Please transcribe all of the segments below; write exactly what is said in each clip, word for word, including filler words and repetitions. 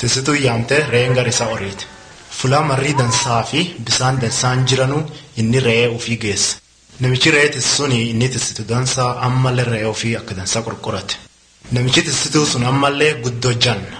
Tisituu yaamte re'een gara isaa oriiti. Fulaa marrii dansaa fi bisaan dansaan jiranuu inni re'ee ofii geessa. Namichi re'ee tisisuun inni tisitu dansaa ammallee re'ee ofii akka dansaa qorqorate. Namichi tisituu sun ammallee guddoo janna.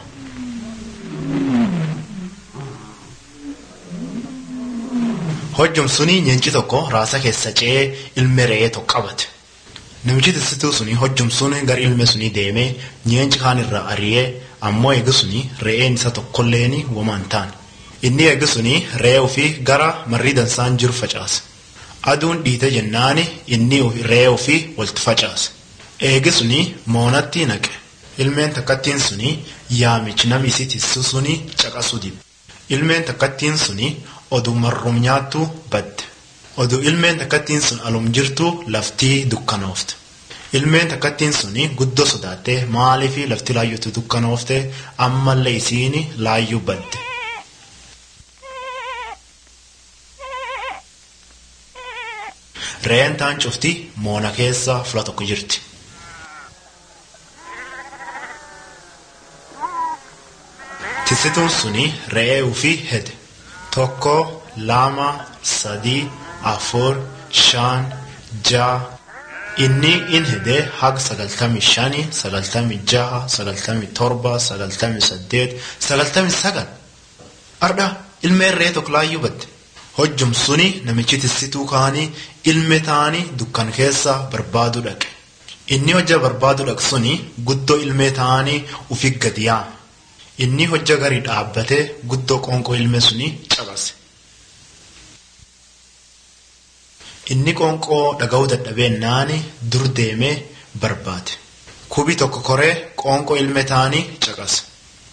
Hojjum suni nyaanchi tokko raasa keessa ce'ee ilme re'ee tokko qabate. Namichi tisituu suni hojjum suni gara ilme suni deemee nyaanchi kaan irraa ari'ee ammoo eegi suni re'een isa tokkolleeni womaan taane. Inni eegi suni re'ee ofii gara marrii dansaan jiru facaase. Aduun dhiite jennaani inni re'ee ofii walitti facaase. Eegi suni moonatti naqe. Ilmeen takkattiin suni yaamichi namni isii tisisu suni caqasuu dide. Ilmeen takkattiin suni oduu marrum nyaattu badde. Oduu ilmeen takkattiin sun alum jirtu laftii dukkanoofte. Ilmeen takkattiin suni guddoo sodaattee maaliifi lafti laayyootu dukkanoofte ammallee isiini laayyuu badde. Re'een taan cufti moona keessa fula tokko jirti. Tisituun suni re'ee ofii hede. Tokko, lama, sadii, afur, shan, ja'a. Inni in hede haga sagaltamii shanii, sagaltamii jaha, sagaltamii torba, sagaltamii saddeet, sagaltamii sagal. Arda ilmeen re'ee tokko laayyuu badde. Hojjum suni namichi tisituu kaanii ilme taanii dukkan keessa barbaadu dhaqe. Inni hojja barbaadu dhaqe suni guddoo ilmee taanii ufii gadi yaame. Inni hojja garii dhaabbatee guddoo qoonqoo ilme suni cabase. Inni qoonqoo dhaga'uu dadhabeennaani dur deemee barbaade. Kubii tokko koree qoonqoo ilme taanii caqase.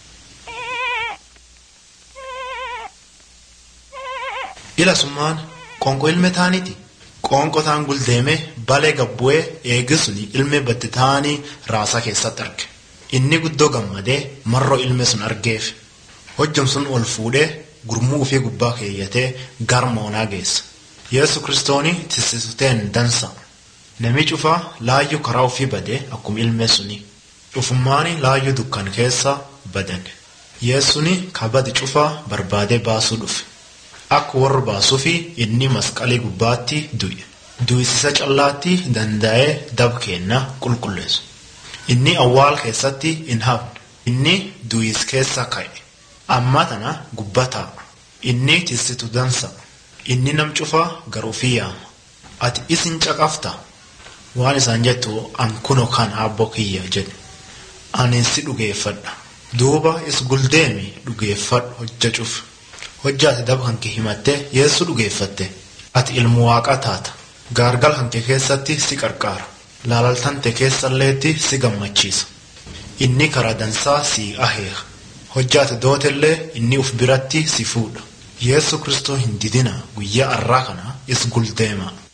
Ila summaan qoonqoo ilme taaniiti. Qoonqoo taan guldeemee balee gabbu'ee eegisuni ilme badde taanii raasa keessatti arge. Inni guddoo gammadee marroo ilme sun argeef. Hojjum sun ol fuudhee gurmuu ofii gubbaa keeyyatee gara moonaa geessa. Yesu Kiristooni tisisuteen dansa. Nami cufaa laayyuu karaa ofii badee akkuma ilme suni. Cufummaani laayyuu dukkan keessa badan. Yeesuni kabadi cufaa barbaadee baasuu dhufe. Akka warra baasuufi inni masqalii gubbaatti du'e. Du'isisa callaatti danda'ee dab kenna qulqulleessu. Inni awwaal keessatti hin hafne. Inni du'is keessa ka'e. Amma tana gubbataa. Inni tisitu dansa. Inni nam cufaa garuu fi yaama. Ati isin caqafta. Waan isaan jettu an kuno kan abbo kiyya jedhe. Ani si dhugeeffadha. Duuba is guldeemi dhugeeffadhu hojja cufu. Hojja ati daba hanke himatte Yesu dhugeeffatte. Ati ilmu waaqa taata. Gaargal hanke keessatti si qarqaara. Laalaltante keessalleetti si gammachiisa. Inni karaa dansaa si aheera. Hojja ati dootellee inni uf biratti si fuudha. Yesu Kristoo hin didina guyyaa arraa kana is guldeema.